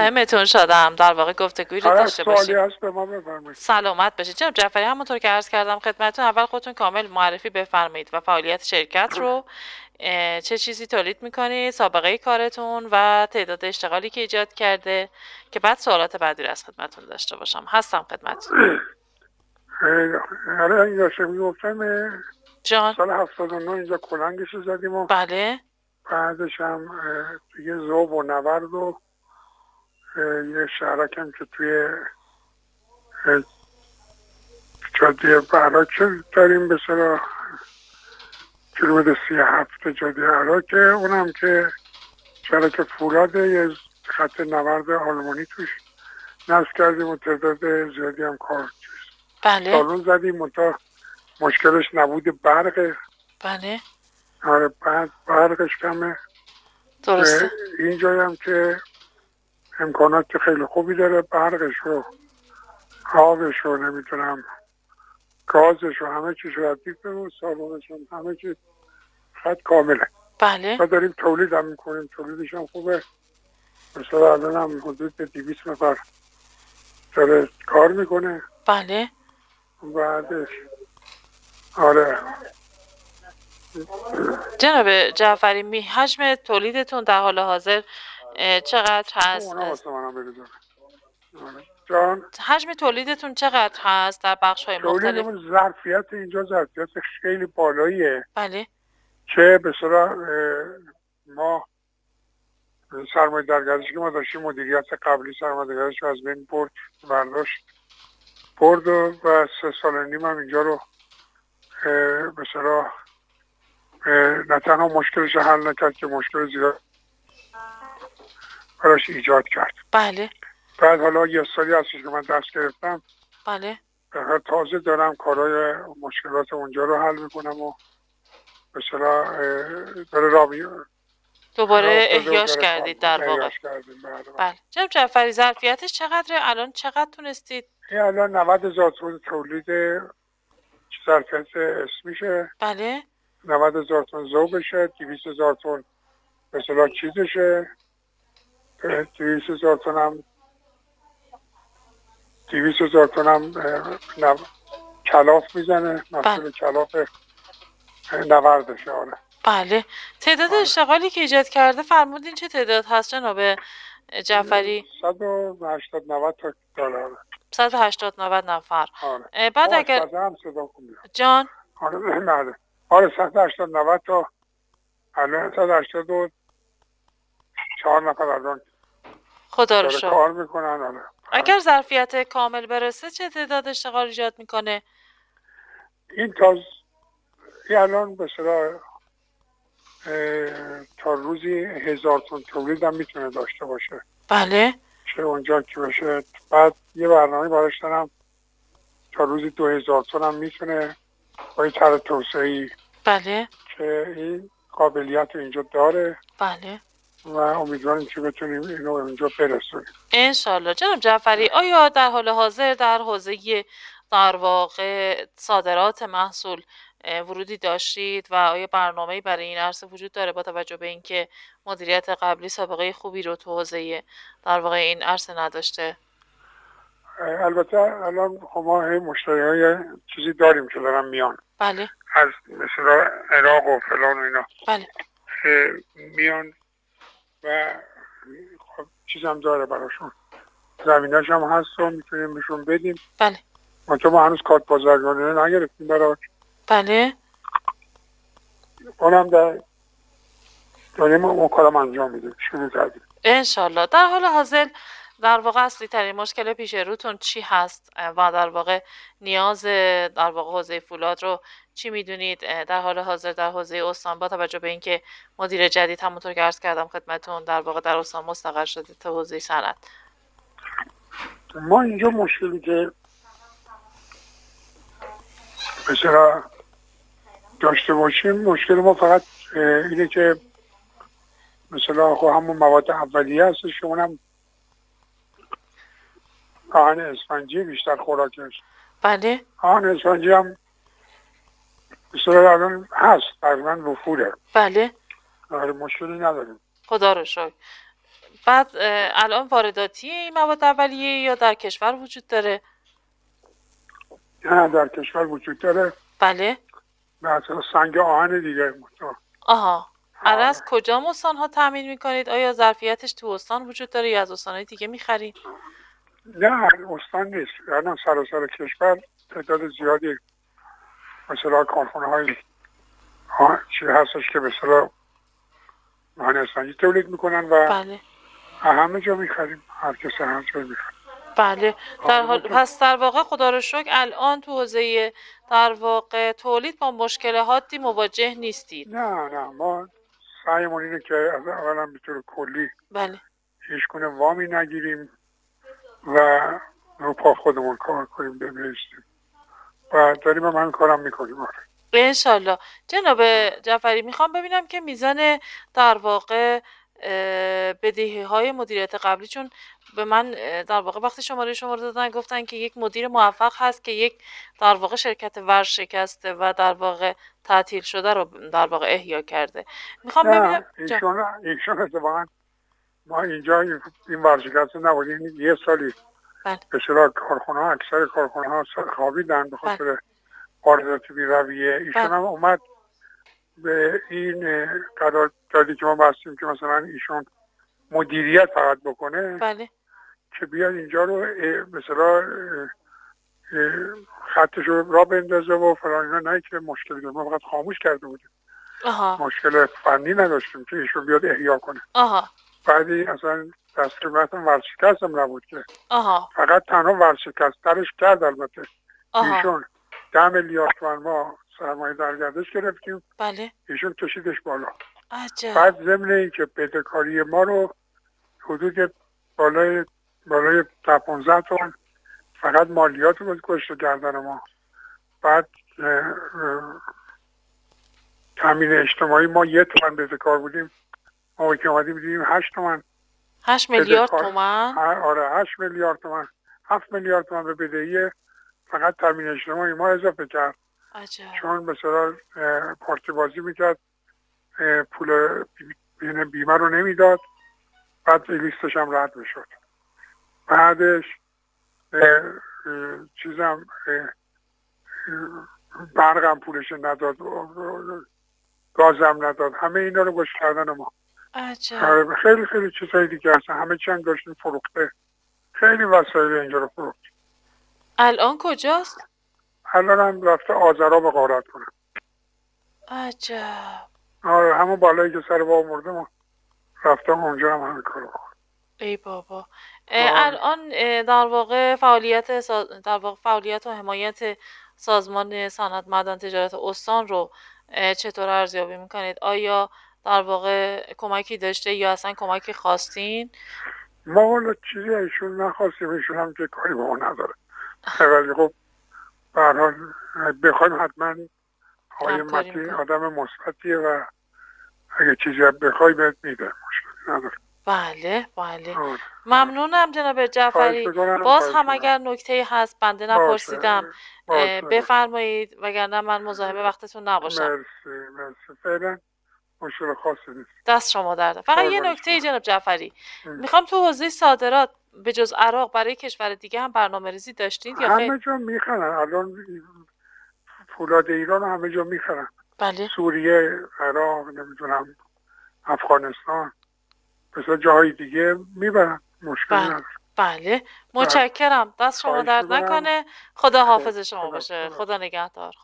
مزاحمتون شدم، در واقع گفتگویی رو هر داشته سوالی باشیم. هست به ما بفرمایید. سلامت باشید جناب جعفری. همونطور که عرض کردم خدمتتون، اول خودتون کامل معرفی بفرمایید و فعالیت شرکت رو، چه چیزی تولید میکنید، سابقه کارتون و تعداد اشتغالی که ایجاد کرده، که بعد سوالات بعدی رو از خدمتتون داشته باشم. هستم خدمتتون. آره اینجا شمی گفتم جان. سال 79 اینجا کلنگش رو زدیم و بله. بعدش هم توی زوب و نورد و یه شهرک هم که توی جاده عراق داریم به صلاح کیلومتر 37 جاده عراق، اونم که شهرک فولاده، یه خط نورد آلمانی توش نصب کردیم و تعداد زیادی هم کار بله. سالون زدیم منتها مشکلش نبود برقه. بله. آره بعد برقش کمه. درسته. اینجایی هم که امکانات خیلی خوبی داره، برقش رو آبش رو نمیتونم گازش رو همه چیش رو ردیف و سالونش هم همه چیز خط کامله. بله. و داریم تولید هم میکنیم، تولیدش هم خوبه. مثلا الان هم حدود 200 نفر داره کار میکنه. بله. بعدش آره جناب جعفری، حجم تولیدتون در حال حاضر چقدر هست؟ اونا واسه منم بگذاره. جان، حجم تولیدتون چقدر هست در بخش‌های مختلف؟ تولیدمون ظرفیت اینجا ظرفیت خیلی بالاییه. بله. که به صلاح ما سرمایه درگذشی که ما داشتیم، مدیریت قبلی سرمایه درگذشی رو از بین برد و 3 سال و نیم هم اینجا رو به صلاح نه تنها مشکلش حل نکرد که مشکل زیاد براش ایجاد کرد. بله. بعد حالا یه سالی هستش که من دست گرفتم. بله. تازه دارم کارهای مشکلات اونجا رو حل میکنم و به صلاح داره دوباره احیاش کردید در واقع. بله. جناب جعفری، ظرفیتش چقدره؟ الان چقدر تونستید؟ این الان 90,000 تن تولید ظرفیت اسمیشه. بله. 90,000 تن ذوبشه، 200,000 تن به اصطلاح چیزشه، 200,000 تن هم کلاف میزنه، مسئول کلاف نوردشه. آره. بله. تعداد اشتغالی که ایجاد کرده فرمودین چه تعداد هست جناب جعفری؟ 180-90 تا دلار. 180-90 نفر. آره. بعد اگر جان. آره 180-90 تا الان 184 نفر الان خدا رو شکر کار میکنن. آره. اگر ظرفیت کامل برسه چه تعداد اشتغال ایجاد میکنه؟ این الان به صلاح تا روزی 1000 تن تولید هم میتونه داشته باشه. بله. چه اونجا که باشه. بعد یه برنامه براش دارم تا روزی 2000 تن هم میتونه با یه طرح توسعه‌ای. بله. که این قابلیت رو اینجا داره. بله. و امیدواریم که بتونیم اینو اینجا برسونیم انشالله. جناب جعفری، آیا در حال حاضر در حوزه در واقع صادرات محصول ورودی داشتید و آیا برنامه‌ای برای این عرصه وجود داره با توجه به اینکه مدیریت قبلی سابقه خوبی رو تو حوزه در واقع این عرصه نداشته؟ البته الان ما مشتری‌های چیزی داریم که دارن میان. بله. از مثلا عراق و فلان و اینا. بله. میان و خب چیز هم داره براشون، زمیناش هم هست و میتونیم بهشون بدیم. بله. ما هنوز کارت بازرگانی نگرفتیم براش. بله. اونم داریم اون کارم انجام میدیم، شروع کردیم انشالله. در حال حاضر در واقع اصلی ترین مشکل پیش روتون چی هست و در واقع نیاز در واقع حوزه فولاد رو چی میدونید در حال حاضر در حوزه استان با توجه به اینکه مدیر جدید همونطور که عرض کردم خدمتتون در واقع در استان مستقر شده تا حوزه صنعت؟ ما اینجا مشکلی که مثلا داشته باشیم، مشکل ما فقط اینه که مثلا خب همون مواد اولیه هستش که اونم آهن اسفنجی بیشتر خوراکش. بله. آهن اسفنجی هم مثلا الان هست تقریبا وفوره. بله. مشکلی نداریم خدا رو شکر. بعد الان وارداتی این مواد اولیه یا در کشور وجود داره؟ نه در کشور وجود داره. بله. مثلا سنگ آهن دیگه. آها. از کجا استان‌ها تامین میکنید؟ آیا ظرفیتش تو استان وجود داره یا از استان‌های دیگه میخرید؟ نه استان نیست، الان سراسر کشور تعداد زیادی مثلا کارخانه های چی هستش که مثلا آهن سنگی تولید میکنن و بله. همه جا میخریم، هر کسی هر جا میخریم. بله. پس در واقع خدا رو شکر الان تو حوزه در واقع تولید با مشکلاتی مواجه نیستید. نه ما سعیمون اینه که از اولا به طور کلی بله هیچ گونه وامی نگیریم و رو پا خودمون کار کنیم بمیستیم و داریم هم کارم میکنیم. انشالله. جناب جعفری میخوام ببینم که میزان در واقع بدهی های مدیریت قبلی، چون به من در واقع وقتی شماره شما رو دادن گفتن که یک مدیر موفق هست که یک در واقع شرکت ورشکسته و در واقع تعطیل شده رو در واقع احیا کرده. میخوام ببینم ایشون اتفاقا ما اینجا این ورشکسته نبودیم، یه سالی به صلاح کارخانه ها اکثر کارخانه ها خوابیدن به خاطر واردات بی‌رویه. ایشون هم اومد به این قراردادی که ما بستیم که مثلا ایشون مدیریت فقط بکنه. بله. که بیاد اینجا رو مثلا خطش رو را بندازه و فلان اینا، نه که مشکلی داریم، ما فقط خاموش کرده بودیم. مشکل فنی نداشتیم که ایشون بیاد احیا کنه. بعدی اصلا دستوراتم ورشکست هم نبود که فقط تنها ورشکسترش کرد. البته ایشون 10 میلیارد تومان ما سرمایه در گردش گرفتیم. بله. ایشون کشیدش بالا. عجب. بعد ضمن این که بدهکاری ما رو حدود بالای 15 تومن فقط مالیات رو گذاشته گردن ما. بعد تامین اجتماعی ما 1 تومن بدهکار بودیم، ما که اومدیم دیدیم 8 تومن. 8 میلیارد تومن؟ آره 8 میلیارد تومن، 7 میلیارد تومن به بدهی فقط تامین اجتماعی ما اضافه کرد. عجب. چون مثلا پارتی بازی میکرد، پول بیمه رو نمیداد، بعد لیستش هم رد میشد. بعدش چیزم برقم پولش نداد، گازم نداد، همه اینا رو گوش کردن ما. عجب. خیلی خیلی چیزایی دیگه هستن، همه چی هم داشتیم فروخته، خیلی وسایل اینجا رو فروخت. الان کجاست؟ الان هم رفته آذرا غارت کنه. عجب. آره همون بالایی که سر با مرده ما رفتم اونجا هم همین کارو بکنم. ای بابا. الان در واقع فعالیت و حمایت سازمان صنعت معدن تجارت استان رو چطور ارزیابی میکنید؟ آیا در واقع کمکی داشته یا اصلا کمکی خواستین؟ ما والا چیزی ایشون نخواستیم، ایشون هم که کاری با ما نداره. ولی خب به هر حال بخوایم حتما آقای متی آدم مثبتیه و اگه چیزی بخوای بهت میده، مشکلی نداره. بله بله. ممنونم جناب جعفری. باز هم اگر نکته‌ای هست بنده نپرسیدم بفرمایید، وگرنه من مزاحم وقتتون نباشم. مرسی. فعلا مشکل خاصی نیست. دست شما درد. فقط یه نکته جناب جعفری، میخوام تو حوزه صادرات به جز عراق برای کشور دیگه هم برنامه‌ریزی داشتید یا خیر؟ همه جا میخرن الان، فولاد ایران همه جا میخرن. بله. سوریه، عراق، نمیدونم افغانستان، مثلا جاهای دیگه میبرن، مشکلی نداره. بله متشکرم. دست شما درد نکنه. خدا حافظ شما باشه. خدا نگهدار.